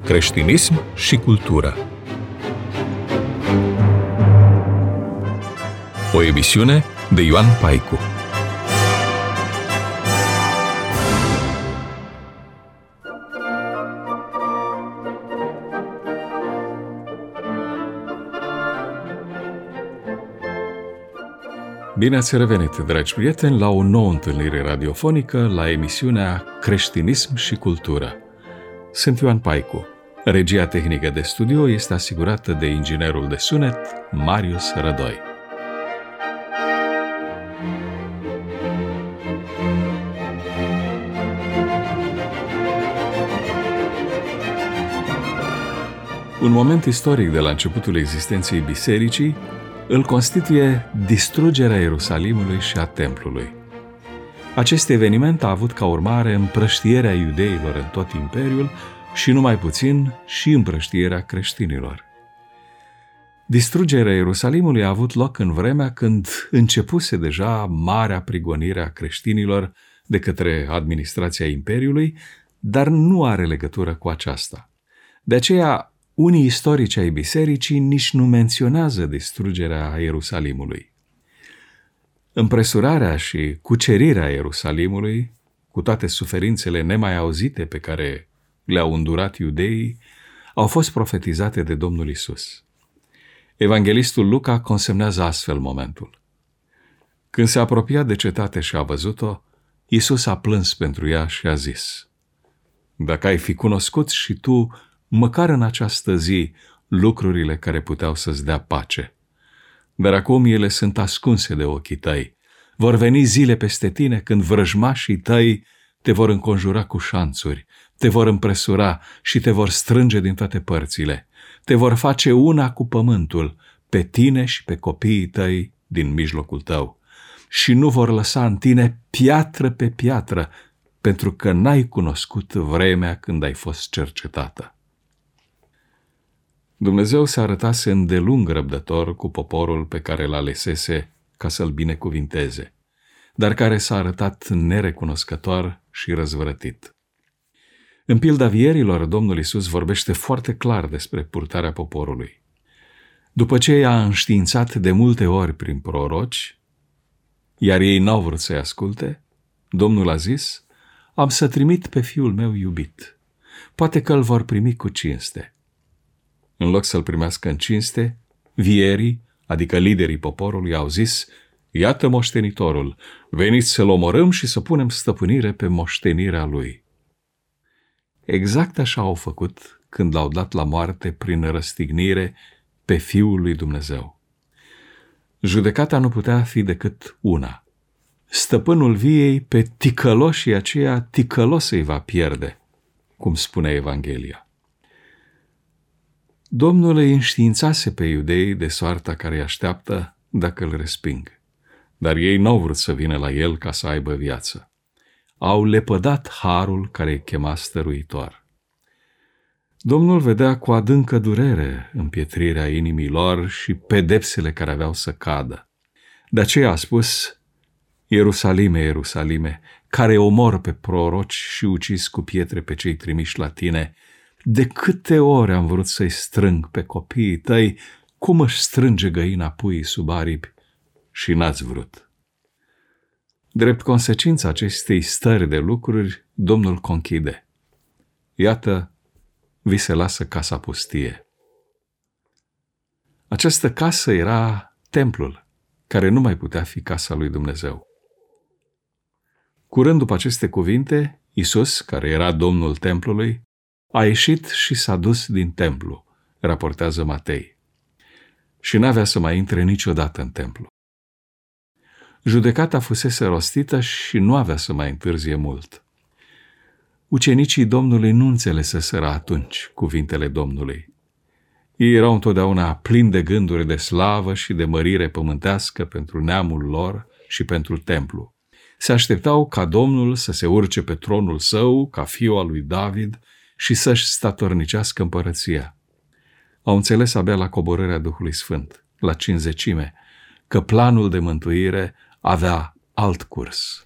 creștinism și cultură. O emisiune de Ioan Paicu. Bine ați revenit, dragi prieteni, la o nouă întâlnire radiofonică, la emisiunea Creștinism și cultură. Sunt Ioan Paicu. Regia tehnică de studio este asigurată de inginerul de sunet Marius Rădoi. Un moment istoric de la începutul existenței bisericii îl constituie distrugerea Ierusalimului și a templului. Acest eveniment a avut ca urmare împrăștierea iudeilor în tot imperiul și numai puțin și împrăștierea creștinilor. Distrugerea Ierusalimului a avut loc în vremea când începuse deja marea prigonire a creștinilor de către administrația imperiului, dar nu are legătură cu aceasta. De aceea, unii istorici ai bisericii nici nu menționează distrugerea Ierusalimului. Împresurarea și cucerirea Ierusalimului, cu toate suferințele nemai auzite pe care le-au îndurat iudeii, au fost profetizate de Domnul Isus. Evanghelistul Luca consemnează astfel momentul. Când se apropia de cetate și a văzut-o, Isus a plâns pentru ea și a zis: „Dacă ai fi cunoscut și tu, măcar în această zi, lucrurile care puteau să-ți dea pace. Dar acum ele sunt ascunse de ochii tăi. Vor veni zile peste tine când vrăjmașii tăi te vor înconjura cu șanțuri, te vor împresura și te vor strânge din toate părțile. Te vor face una cu pământul, pe tine și pe copiii tăi din mijlocul tău. Și nu vor lăsa în tine piatră pe piatră, pentru că n-ai cunoscut vremea când ai fost cercetată.” Dumnezeu se arătase îndelung răbdător cu poporul pe care îl alesese ca să-l binecuvinteze, dar care s-a arătat nerecunoscător și răzvrătit. În pilda vierilor, Domnul Isus vorbește foarte clar despre purtarea poporului. După ce i-a înștiințat de multe ori prin proroci, iar ei n-au vrut să-i asculte, Domnul a zis: „Am să trimit pe fiul meu iubit. Poate că îl vor primi cu cinste.” În loc să-l primească în cinste, vierii, adică liderii poporului, au zis: „Iată moștenitorul, veniți să-l omorâm și să punem stăpânire pe moștenirea lui.” Exact așa au făcut când l-au dat la moarte prin răstignire pe Fiul lui Dumnezeu. Judecata nu putea fi decât una. Stăpânul viei pe ticăloșii aceia ticălos îi va pierde, cum spune Evanghelia. Domnul îi înștiințase pe iudei de soarta care îi așteaptă dacă îl resping, dar ei n-au vrut să vină la el ca să aibă viață. Au lepădat harul care îi chema stăruitor. Domnul vedea cu adâncă durere împietrirea inimii lor și pedepsele care aveau să cadă. De aceea a spus: „Ierusalime, Ierusalime, care omor pe proroci și ucis cu pietre pe cei trimiși la tine, de câte ori am vrut să-i strâng pe copiii tăi, cum își strânge găina puii sub aripi, și n-ați vrut.” Drept consecința acestei stări de lucruri, Domnul conchide: „Iată, vi se lasă casa pustie.” Această casă era templul, care nu mai putea fi casa lui Dumnezeu. Curând după aceste cuvinte, Isus, care era Domnul templului, a ieșit și s-a dus din templu, raportează Matei, și n-avea să mai intre niciodată în templu. Judecata fusese rostită și nu avea să mai întârzie mult. Ucenicii Domnului nu înțeleseseră atunci cuvintele Domnului. Ei erau întotdeauna plini de gânduri de slavă și de mărire pământească pentru neamul lor și pentru templu. Se așteptau ca Domnul să se urce pe tronul său, ca fiul al lui David, și să-și statornicească împărăția. Au înțeles abia la coborârea Duhului Sfânt, la Cincizecime, că planul de mântuire avea alt curs.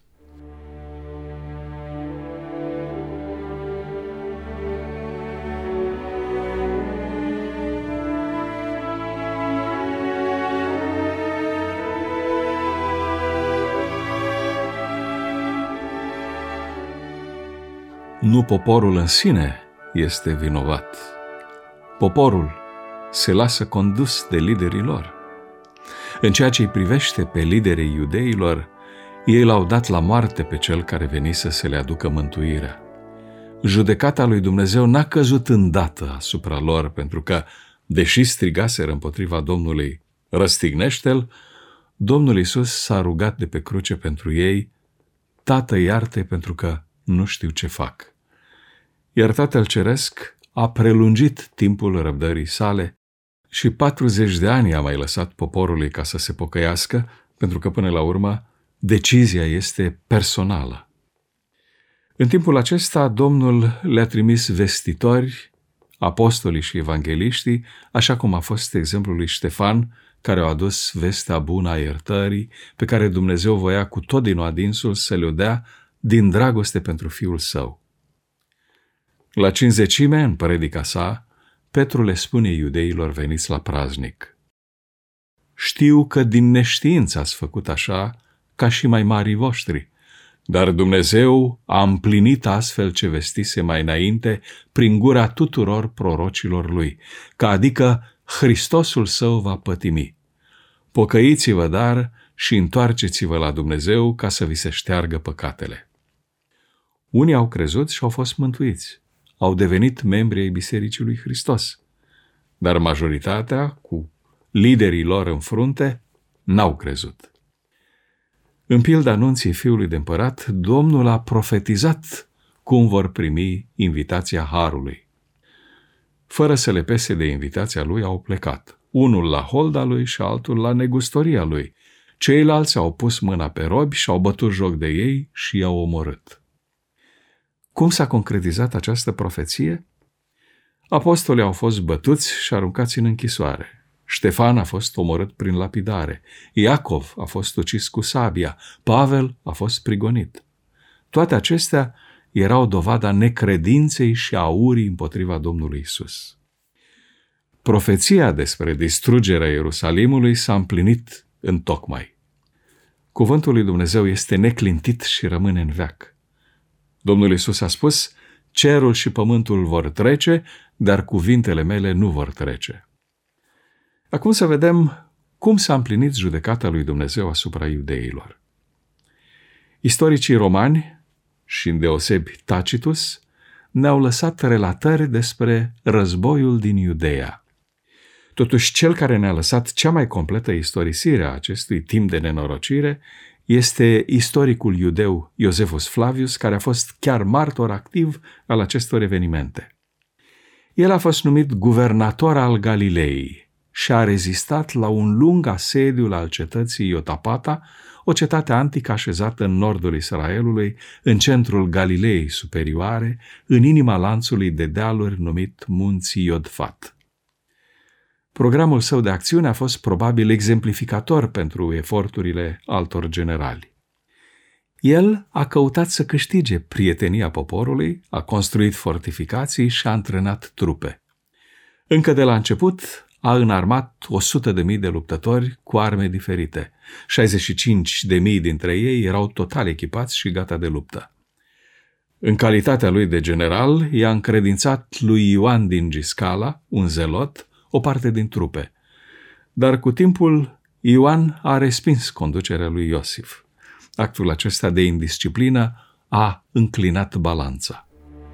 Nu poporul în sine este vinovat. Poporul se lasă condus de liderii lor. În ceea ce îi privește pe liderii iudeilor, ei l-au dat la moarte pe cel care venise să le aducă mântuirea. Judecata lui Dumnezeu n-a căzut îndată asupra lor, pentru că, deși strigaseră împotriva Domnului, răstignește-l, Domnul Iisus s-a rugat de pe cruce pentru ei: Tată, iartă-i pentru că nu știu ce fac. Iar Tatăl Ceresc a prelungit timpul răbdării sale și 40 de ani a mai lăsat poporului ca să se pocăiască, pentru că până la urmă decizia este personală. În timpul acesta, Domnul le-a trimis vestitori, apostolii și evangeliștii, așa cum a fost exemplul lui Ștefan, care a adus vestea bună a iertării, pe care Dumnezeu voia cu tot din adinsul să le-o dea din dragoste pentru Fiul Său. La Cincizecime, în predica sa, Petru le spune iudeilor veniți la praznic: Știu că din neștiință ați făcut așa, ca și mai marii voștri, dar Dumnezeu a împlinit astfel ce vestise mai înainte prin gura tuturor prorocilor lui, că adică Hristosul Său va pătimi. Pocăiți-vă, dar, și întoarceți-vă la Dumnezeu ca să vi se șteargă păcatele. Unii au crezut și au fost mântuiți, au devenit membri ai Bisericii lui Hristos, dar majoritatea, cu liderii lor în frunte, n-au crezut. În pilda anunții fiului de împărat, Domnul a profetizat cum vor primi invitația Harului. Fără să le pese de invitația lui, au plecat, unul la holda lui și altul la negustoria lui. Ceilalți au pus mâna pe robi și au bătut joc de ei și i-au omorât. Cum s-a concretizat această profeție? Apostolii au fost bătuți și aruncați în închisoare. Ștefan a fost omorât prin lapidare. Iacov a fost ucis cu sabia. Pavel a fost prigonit. Toate acestea erau dovada necredinței și a urii împotriva Domnului Isus. Profeția despre distrugerea Ierusalimului s-a împlinit întocmai. Cuvântul lui Dumnezeu este neclintit și rămâne în veac. Domnul Iisus a spus: cerul și pământul vor trece, dar cuvintele mele nu vor trece. Acum să vedem cum s-a împlinit judecata lui Dumnezeu asupra iudeilor. Istoricii romani, și îndeosebi Tacitus, ne-au lăsat relatări despre războiul din Iudeea. Totuși, cel care ne-a lăsat cea mai completă istorisire a acestui timp de nenorocire este istoricul iudeu Iosefus Flavius, care a fost chiar martor activ al acestor evenimente. El a fost numit guvernator al Galilei și a rezistat la un lung asediu al cetății Iotapata, o cetate antică așezată în nordul Israelului, în centrul Galilei superioare, în inima lanțului de dealuri numit Munții Iodfat. Programul său de acțiune a fost probabil exemplificator pentru eforturile altor generali. El a căutat să câștige prietenia poporului, a construit fortificații și a antrenat trupe. Încă de la început a înarmat 100.000 de luptători cu arme diferite. 65.000 dintre ei erau total echipați și gata de luptă. În calitatea lui de general, i-a încredințat lui Ioan din Giscala, un zelot, o parte din trupe. Dar cu timpul, Ioan a respins conducerea lui Iosif. Actul acesta de indisciplină a înclinat balanța.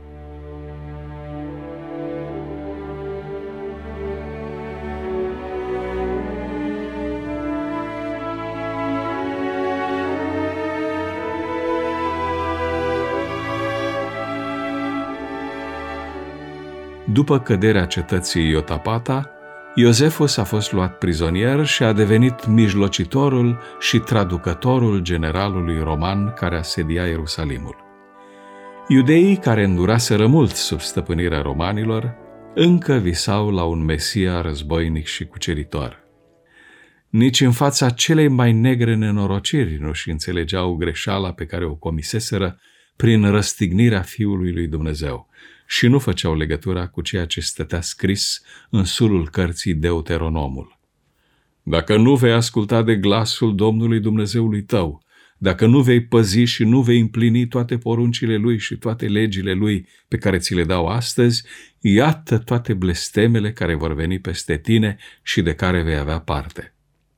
După căderea cetății Iotapata, Iosefus a fost luat prizonier și a devenit mijlocitorul și traducătorul generalului roman care asedia Ierusalimul. Iudeii, care înduraseră mult sub stăpânirea romanilor, încă visau la un Mesia războinic și cuceritor. Nici în fața celei mai negre nenorociri nu-și înțelegeau greșeala pe care o comiseseră prin răstignirea Fiului lui Dumnezeu și nu făceau legătura cu ceea ce stătea scris în sulul cărții Deuteronomul. Dacă nu vei asculta de glasul Domnului Dumnezeului tău, dacă nu vei păzi și nu vei împlini toate poruncile lui și toate legile lui pe care ți le dau astăzi, iată toate blestemele care vor veni peste tine și de care vei avea parte.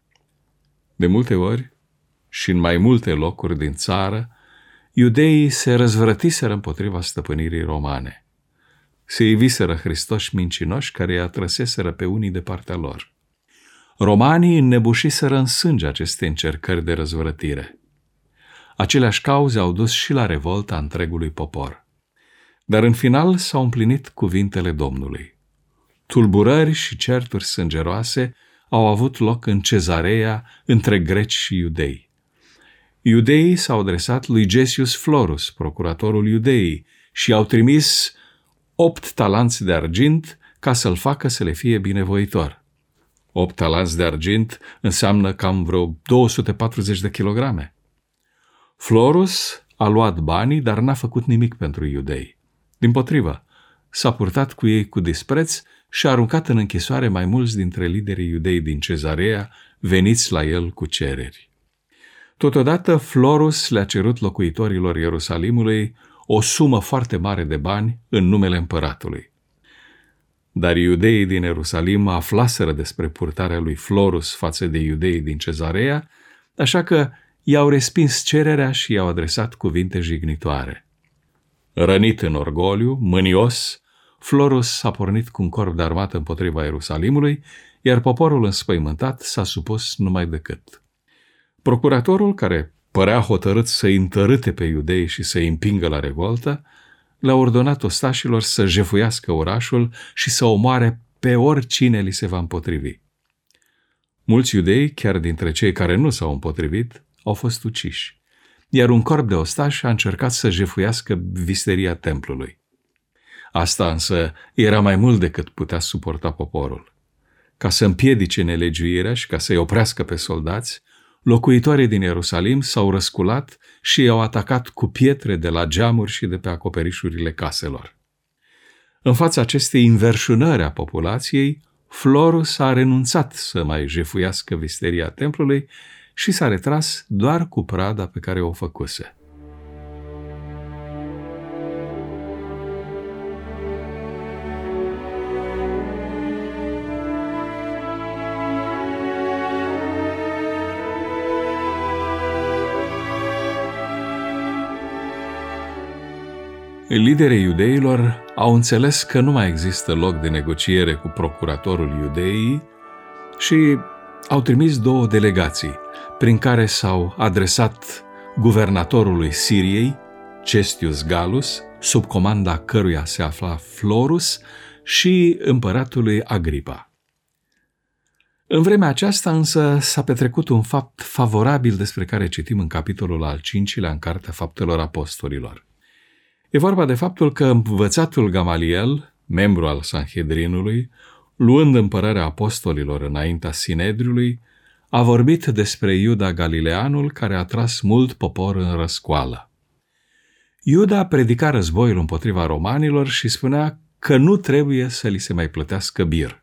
De multe ori, și în mai multe locuri din țară, iudeii se răzvrătiseră împotriva stăpânirii romane. Se iviseră Hristoși mincinoși care îi atrăseseră pe unii de partea lor. Romanii înnebușiseră în sânge aceste încercări de răzvrătire. Aceleași cauze au dus și la revolta întregului popor. Dar în final s-au împlinit cuvintele Domnului. Tulburări și certuri sângeroase au avut loc în Cezarea între greci și iudei. Iudeii s-au adresat lui Gessius Florus, procuratorul iudeii, și i-au trimis 8 talanți de argint ca să-l facă să le fie binevoitor. 8 talanți de argint înseamnă cam vreo 240 de kilograme. Florus a luat banii, dar n-a făcut nimic pentru iudei. Dimpotrivă, s-a purtat cu ei cu dispreț și a aruncat în închisoare mai mulți dintre liderii iudei din Cezarea, veniți la el cu cereri. Totodată, Florus le-a cerut locuitorilor Ierusalimului o sumă foarte mare de bani în numele împăratului. Dar iudeii din Ierusalim aflaseră despre purtarea lui Florus față de iudeii din Cezarea, așa că i-au respins cererea și i-au adresat cuvinte jignitoare. Rănit în orgoliu, mânios, Florus s-a pornit cu un corp de armată împotriva Ierusalimului, iar poporul înspăimântat s-a supus numai decât. Procuratorul, care părea hotărât să-i întărâte pe iudei și să-i împingă la revoltă, le-a ordonat ostașilor să jefuiască orașul și să omoare pe oricine li se va împotrivi. Mulți iudei, chiar dintre cei care nu s-au împotrivit, au fost uciși, iar un corp de ostași a încercat să jefuiască visteria templului. Asta însă era mai mult decât putea suporta poporul. Ca să împiedice nelegiuirea și ca să-i oprească pe soldați, locuitorii din Ierusalim s-au răsculat și i-au atacat cu pietre de la geamuri și de pe acoperișurile caselor. În fața acestei înverșunări a populației, Florus a renunțat să mai jefuiască visteria templului și s-a retras doar cu prada pe care o făcuse. Liderii iudeilor au înțeles că nu mai există loc de negociere cu procuratorul iudeii și au trimis 2 delegații, prin care s-au adresat guvernatorului Siriei, Cestius Gallus, sub comanda căruia se afla Florus, și împăratului Agripa. În vremea aceasta însă s-a petrecut un fapt favorabil despre care citim în capitolul al 5-lea în Cartea Faptelor Apostolilor. E vorba de faptul că învățatul Gamaliel, membru al Sanhedrinului, luând împărarea apostolilor înaintea Sinedriului, a vorbit despre Iuda Galileanul care a tras mult popor în răscoală. Iuda predica războiul împotriva romanilor și spunea că nu trebuie să li se mai plătească bir.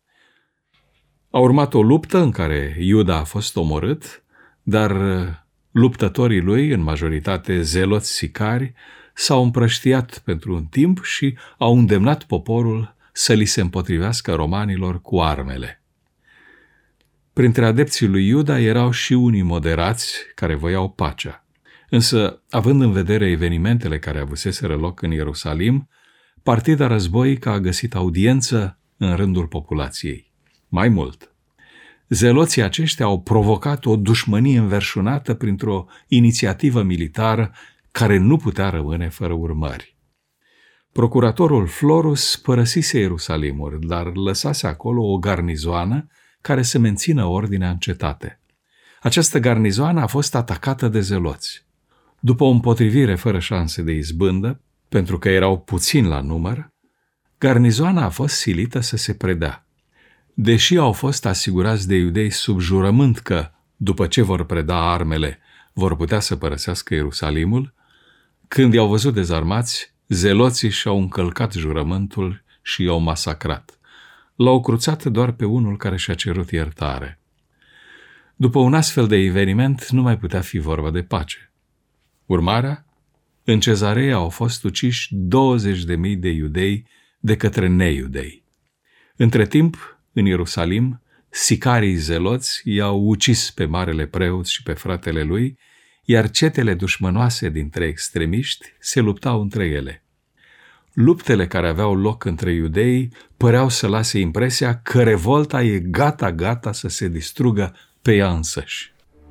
A urmat o luptă în care Iuda a fost omorât, dar luptătorii lui, în majoritate zeloți sicari, s-au împrăștiat pentru un timp și au îndemnat poporul să li se împotrivească romanilor cu armele. Printre adepții lui Iuda erau și unii moderați care voiau pacea. Însă, având în vedere evenimentele care avuseseră loc în Ierusalim, partida războică a găsit audiență în rândul populației. Mai mult, zeloții aceștia au provocat o dușmănie înverșunată printr-o inițiativă militară care nu putea rămâne fără urmări. Procuratorul Florus părăsise Ierusalimul, dar lăsase acolo o garnizoană care să mențină ordinea în cetate. Această garnizoană a fost atacată de zeloți. După o împotrivire fără șanse de izbândă, pentru că erau puțini la număr, garnizoana a fost silită să se predea. Deși au fost asigurați de iudei sub jurământ că, după ce vor preda armele, vor putea să părăsească Ierusalimul, când i-au văzut dezarmați, zeloții și-au încălcat jurământul și i-au masacrat. L-au cruțat doar pe unul care și-a cerut iertare. După un astfel de eveniment, nu mai putea fi vorba de pace. Urmarea? În Cezarea au fost uciși 20.000 de iudei de către neiudei. Între timp, în Ierusalim, sicarii zeloți i-au ucis pe marele preot și pe fratele lui, iar cetele dușmănoase dintre extremiști se luptau între ele. Luptele care aveau loc între iudei păreau să lase impresia că revolta e gata să se distrugă pe ea însăși.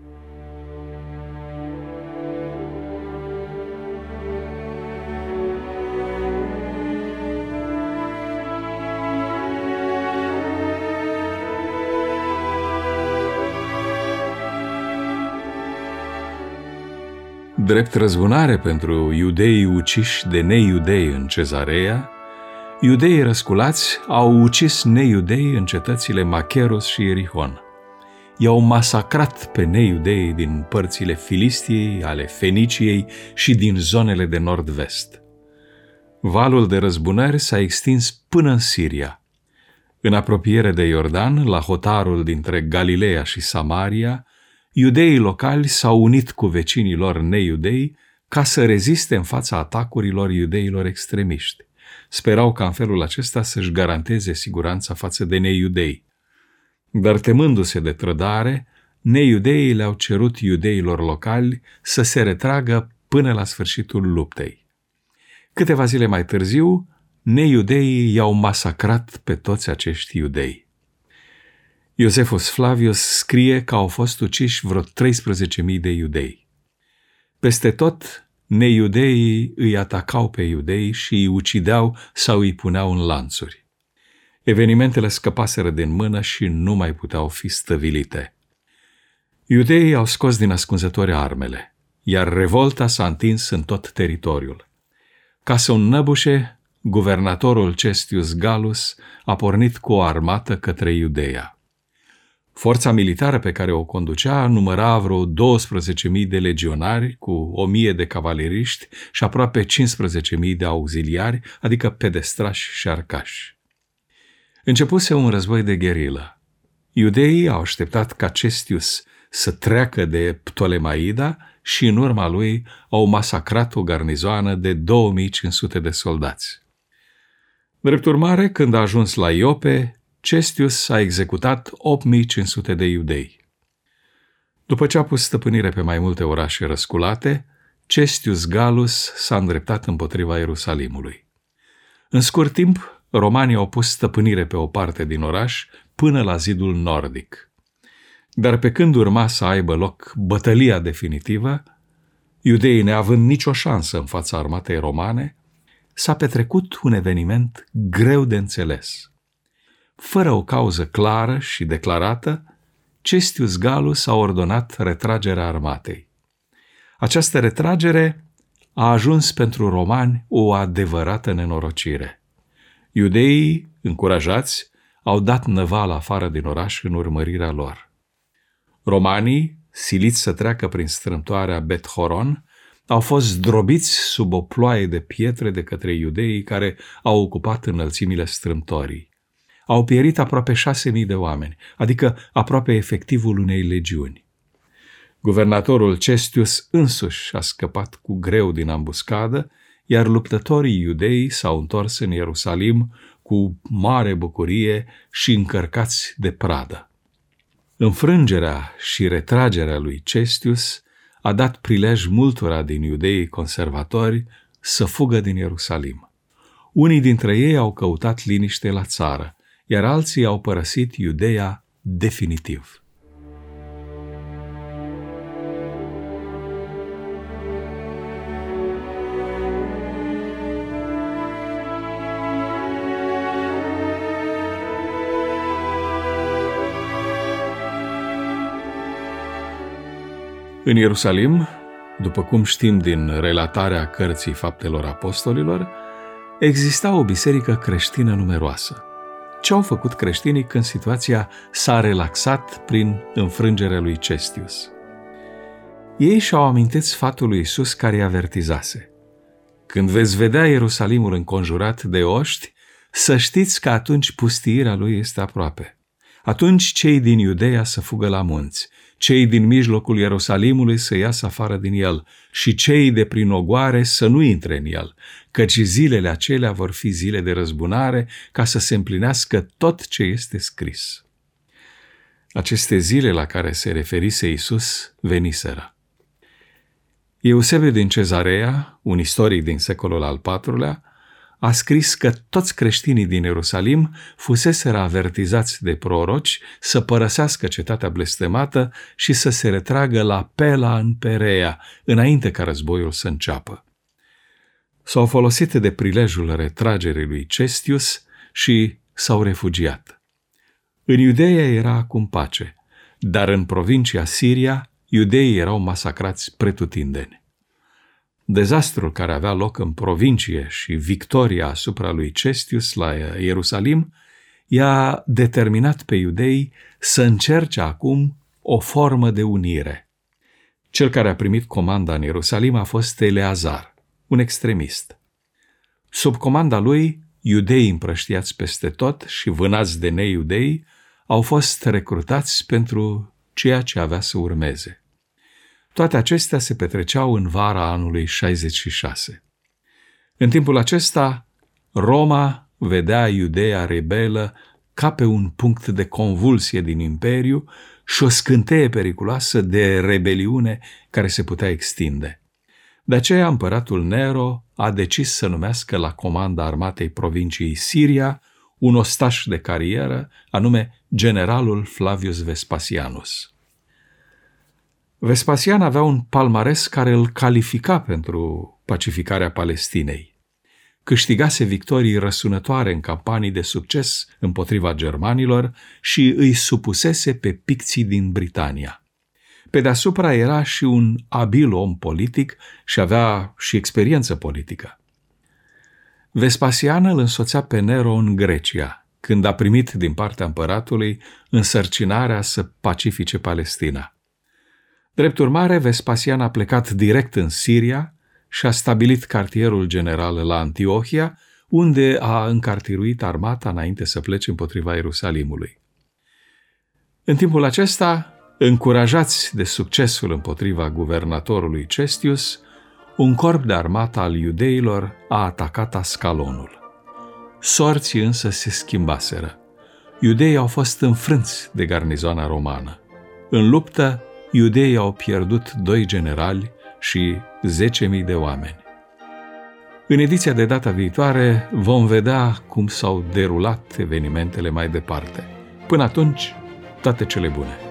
Drept răzbunare pentru iudeii uciși de neiudei în Cezarea, iudeii răsculați au ucis neiudei în cetățile Macherus și Ierihon. I-au masacrat pe neiudeii din părțile Filistiei, ale Feniciei și din zonele de nord-vest. Valul de răzbunări s-a extins până în Siria. În apropiere de Iordan, la hotarul dintre Galileea și Samaria, iudeii locali s-au unit cu vecinii lor neiudei ca să reziste în fața atacurilor iudeilor extremiști. Sperau ca în felul acesta să-și garanteze siguranța față de neiudei. Dar temându-se de trădare, neiudeii le-au cerut iudeilor locali să se retragă până la sfârșitul luptei. Câteva zile mai târziu, neiudeii i-au masacrat pe toți acești iudei. Iosefus Flavius scrie că au fost uciși vreo 13.000 de iudei. Peste tot, neiudeii îi atacau pe iudei și îi ucideau sau îi puneau în lanțuri. Evenimentele scăpaseră din mână și nu mai puteau fi stăvilite. Iudeii au scos din ascunzători armele, iar revolta s-a întins în tot teritoriul. Ca să o înnăbușe, guvernatorul Cestius Gallus a pornit cu o armată către Iudeea. Forța militară pe care o conducea număra vreo 12.000 de legionari cu 1.000 de cavaleriști și aproape 15.000 de auxiliari, adică pedestrași și arcași. Începuse un război de gherilă. Iudeii au așteptat ca Cestius să treacă de Ptolemaida și în urma lui au masacrat o garnizoană de 2500 de soldați. Drept urmare, când a ajuns la Iope, Cestius a executat 8500 de iudei. După ce a pus stăpânire pe mai multe orașe răsculate, Cestius Gallus s-a îndreptat împotriva Ierusalimului. În scurt timp, romanii au pus stăpânire pe o parte din oraș până la zidul nordic. Dar pe când urma să aibă loc bătălia definitivă, iudeii neavând nicio șansă în fața armatei romane, s-a petrecut un eveniment greu de înțeles. Fără o cauză clară și declarată, Cestius Gallus a ordonat retragerea armatei. Această retragere a ajuns pentru romani o adevărată nenorocire. Iudeii, încurajați, au dat năvală afară din oraș în urmărirea lor. Romanii, siliți să treacă prin strâmtoarea Bet-Horon, au fost zdrobiți sub o ploaie de pietre de către iudeii care au ocupat înălțimile strâmtorii. Au pierit aproape 6.000 de oameni, adică aproape efectivul unei legiuni. Guvernatorul Cestius însuși a scăpat cu greu din ambuscadă, iar luptătorii iudei s-au întors în Ierusalim cu mare bucurie și încărcați de pradă. Înfrângerea și retragerea lui Cestius a dat prilej multora din iudeii conservatori să fugă din Ierusalim. Unii dintre ei au căutat liniște la țară, iar alții au părăsit Iudeea definitiv. În Ierusalim, după cum știm din relatarea Cărții Faptelor Apostolilor, exista o biserică creștină numeroasă. Ce au făcut creștinii când situația s-a relaxat prin înfrângerea lui Cestius? Ei și-au amintit sfatul lui Iisus care îi avertizase: când veți vedea Ierusalimul înconjurat de oști, să știți că atunci pustiirea lui este aproape. Atunci cei din Iudeea să fugă la munți, cei din mijlocul Ierusalimului să iasă afară din el și cei de prin ogoare să nu intre în el, căci zilele acelea vor fi zile de răzbunare ca să se împlinească tot ce este scris. Aceste zile la care se referise Iisus veniseră. Eusebiu din Cezarea, un istoric din secolul al IV-lea, a scris că toți creștinii din Ierusalim fuseseră avertizați de proroci să părăsească cetatea blestemată și să se retragă la Pela în Perea, înainte ca războiul să înceapă. S-au folosit de prilejul retragerii lui Cestius și s-au refugiat. În Iudeea era acum pace, dar în provincia Siria, iudeii erau masacrați pretutindeni. Dezastrul care avea loc în provincie și victoria asupra lui Cestius la Ierusalim i-a determinat pe iudei să încerce acum o formă de unire. Cel care a primit comanda în Ierusalim a fost Eleazar, un extremist. Sub comanda lui, iudeii împrăștiați peste tot și vânați de neiudei au fost recrutați pentru ceea ce avea să urmeze. Toate acestea se petreceau în vara anului 66. În timpul acesta, Roma vedea Iudeea rebelă ca pe un punct de convulsie din imperiu și o scânteie periculoasă de rebeliune care se putea extinde. De aceea împăratul Nero a decis să numească la comanda armatei provinciei Siria un ostaș de carieră, anume generalul Flavius Vespasianus. Vespasian avea un palmares care îl califica pentru pacificarea Palestinei. Câștigase victorii răsunătoare în campanii de succes împotriva germanilor și îi supusese pe picții din Britania. Pe deasupra era și un abil om politic și avea și experiență politică. Vespasian îl însoțea pe Nero în Grecia, când a primit din partea împăratului însărcinarea să pacifice Palestina. Drept urmare, Vespasian a plecat direct în Siria și a stabilit cartierul general la Antiohia, unde a încartiruit armata înainte să plece împotriva Ierusalimului. În timpul acesta, încurajați de succesul împotriva guvernatorului Cestius, un corp de armată al iudeilor a atacat Ascalonul. Sorții însă se schimbaseră. Iudeii au fost înfrânți de garnizoana romană. În luptă, iudeii au pierdut 2 generali și 10.000 de oameni. În ediția de data viitoare vom vedea cum s-au derulat evenimentele mai departe. Până atunci, toate cele bune!